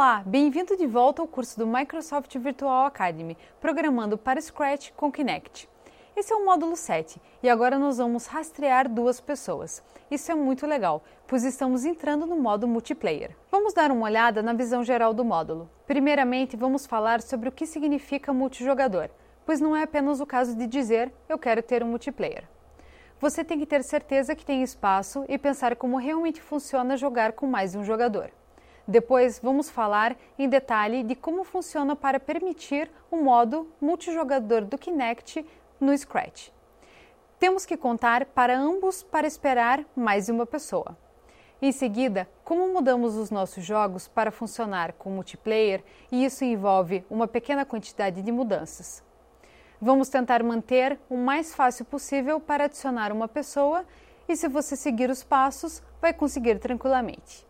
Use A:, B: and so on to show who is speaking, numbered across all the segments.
A: Olá, bem-vindo de volta ao curso do Microsoft Virtual Academy, programando para Scratch com Kinect. Esse é o módulo 7 e agora nós vamos rastrear duas pessoas. Isso é muito legal, pois estamos entrando no modo multiplayer. Vamos dar uma olhada na visão geral do módulo. Primeiramente, vamos falar sobre o que significa multijogador, pois não é apenas o caso de dizer eu quero ter um multiplayer. Você tem que ter certeza que tem espaço e pensar como realmente funciona jogar com mais de um jogador. Depois, vamos falar em detalhe de como funciona para permitir o modo multijogador do Kinect no Scratch. Temos que contar para ambos para esperar mais de uma pessoa. Em seguida, como mudamos os nossos jogos para funcionar com multiplayer, e isso envolve uma pequena quantidade de mudanças. Vamos tentar manter o mais fácil possível para adicionar uma pessoa e, se você seguir os passos, vai conseguir tranquilamente.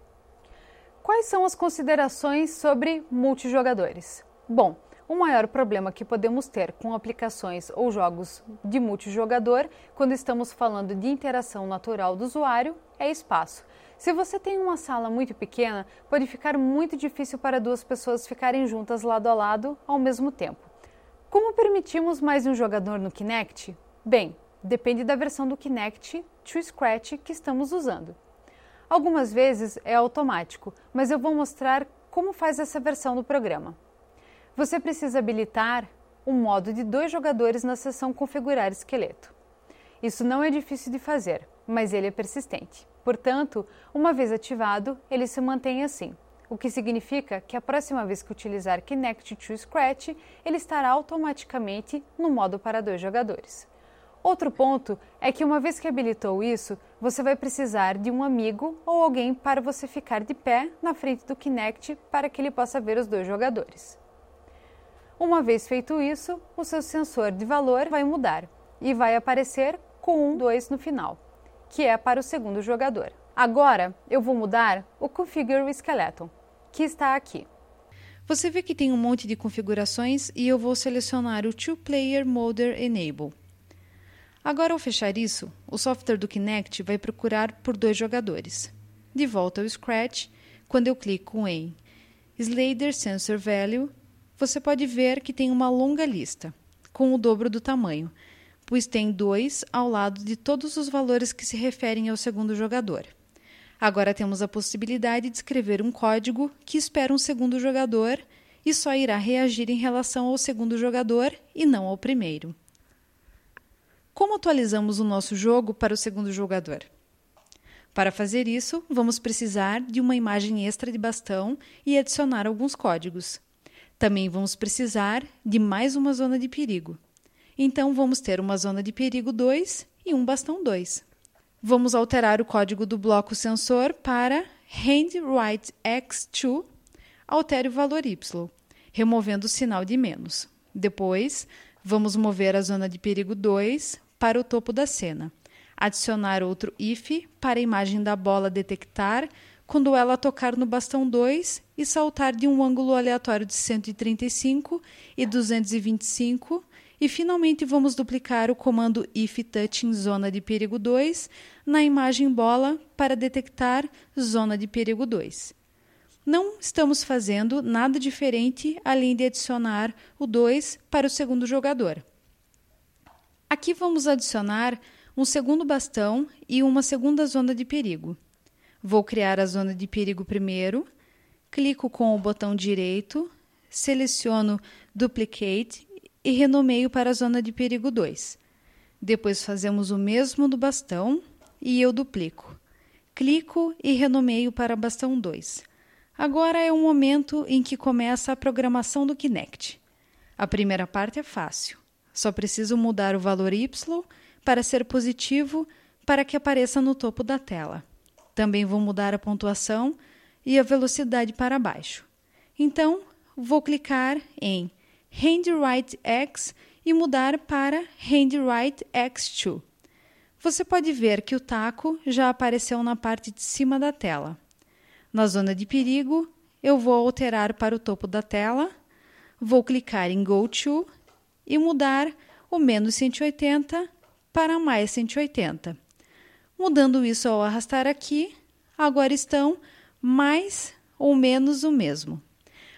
A: Quais são as considerações sobre multijogadores? Bom, o maior problema que podemos ter com aplicações ou jogos de multijogador, quando estamos falando de interação natural do usuário, é espaço. Se você tem uma sala muito pequena, pode ficar muito difícil para duas pessoas ficarem juntas lado a lado ao mesmo tempo. Como permitimos mais de um jogador no Kinect? Bem, depende da versão do Kinect to Scratch que estamos usando. Algumas vezes é automático, mas eu vou mostrar como faz essa versão do programa. Você precisa habilitar um modo de 2 jogadores na seção Configurar esqueleto. Isso não é difícil de fazer, mas ele é persistente. Portanto, uma vez ativado, ele se mantém assim, o que significa que a próxima vez que utilizar Kinect to Scratch, ele estará automaticamente no modo para 2 jogadores. Outro ponto é que uma vez que habilitou isso, você vai precisar de um amigo ou alguém para você ficar de pé na frente do Kinect para que ele possa ver os 2 jogadores. Uma vez feito isso, o seu sensor de valor vai mudar e vai aparecer com 2 no final, que é para o segundo jogador. Agora eu vou mudar o Configure Skeleton, que está aqui.
B: Você vê que tem um monte de configurações e eu vou selecionar o Two Player Mode Enable. Agora, ao fechar isso, o software do Kinect vai procurar por 2 jogadores. De volta ao Scratch, quando eu clico em Slider Sensor Value, você pode ver que tem uma longa lista, com o dobro do tamanho, pois tem 2 ao lado de todos os valores que se referem ao segundo jogador. Agora temos a possibilidade de escrever um código que espera um segundo jogador e só irá reagir em relação ao segundo jogador e não ao primeiro. Como atualizamos o nosso jogo para o segundo jogador? Para fazer isso, vamos precisar de uma imagem extra de bastão e adicionar alguns códigos. Também vamos precisar de mais uma zona de perigo. Então, vamos ter uma zona de perigo 2 e um bastão 2. Vamos alterar o código do bloco sensor para handWriteX2, altere o valor Y, removendo o sinal de menos. Depois, vamos mover a zona de perigo 2 para o topo da cena. Adicionar outro if para a imagem da bola detectar quando ela tocar no bastão 2 e saltar de um ângulo aleatório de 135 e 225. E finalmente vamos duplicar o comando if touching zona de perigo 2 na imagem bola para detectar zona de perigo 2. Não estamos fazendo nada diferente além de adicionar o 2 para o segundo jogador. Aqui vamos adicionar um segundo bastão e uma segunda zona de perigo. Vou criar a zona de perigo primeiro, clico com o botão direito, seleciono Duplicate e renomeio para a zona de perigo 2. Depois fazemos o mesmo do bastão e eu duplico. Clico e renomeio para bastão 2. Agora é o momento em que começa a programação do Kinect. A primeira parte é fácil. Só preciso mudar o valor Y para ser positivo para que apareça no topo da tela. Também vou mudar a pontuação e a velocidade para baixo. Então, vou clicar em handWriteX e mudar para handWriteX2. Você pode ver que o taco já apareceu na parte de cima da tela. Na zona de perigo, eu vou alterar para o topo da tela, vou clicar em Go To e mudar o menos 180 para mais 180. Mudando isso ao arrastar aqui, agora estão mais ou menos o mesmo.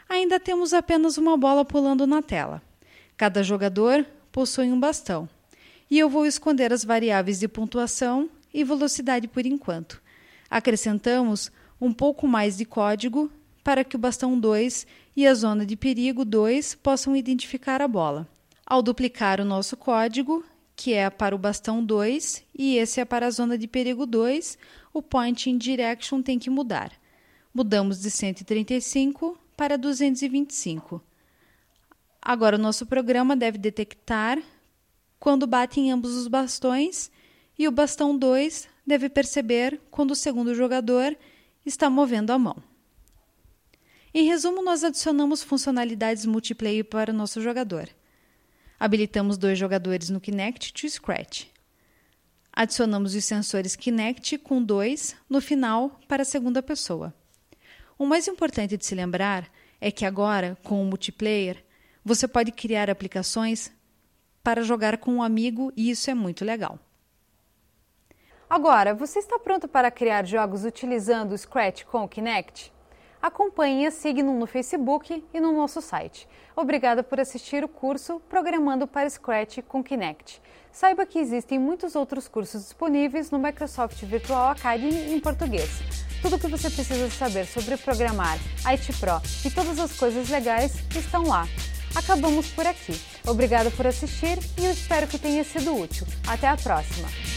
B: Ainda temos apenas uma bola pulando na tela. Cada jogador possui um bastão. E eu vou esconder as variáveis de pontuação e velocidade por enquanto. Acrescentamos um pouco mais de código para que o bastão 2 e a zona de perigo 2 possam identificar a bola. Ao duplicar o nosso código, que é para o bastão 2 e esse é para a zona de perigo 2, o Pointing Direction tem que mudar. Mudamos de 135 para 225. Agora o nosso programa deve detectar quando bate em ambos os bastões e o bastão 2 deve perceber quando o segundo jogador está movendo a mão. Em resumo, nós adicionamos funcionalidades multiplayer para o nosso jogador. Habilitamos 2 jogadores no Kinect to Scratch. Adicionamos os sensores Kinect com 2 no final para a segunda pessoa. O mais importante de se lembrar é que agora, com o multiplayer, você pode criar aplicações para jogar com um amigo e isso é muito legal.
A: Agora, você está pronto para criar jogos utilizando o Scratch com o Kinect? Acompanhe e siga-nos no Facebook e no nosso site. Obrigada por assistir o curso Programando para Scratch com Kinect. Saiba que existem muitos outros cursos disponíveis no Microsoft Virtual Academy em português. Tudo o que você precisa saber sobre programar, IT Pro e todas as coisas legais estão lá. Acabamos por aqui. Obrigada por assistir e eu espero que tenha sido útil. Até a próxima!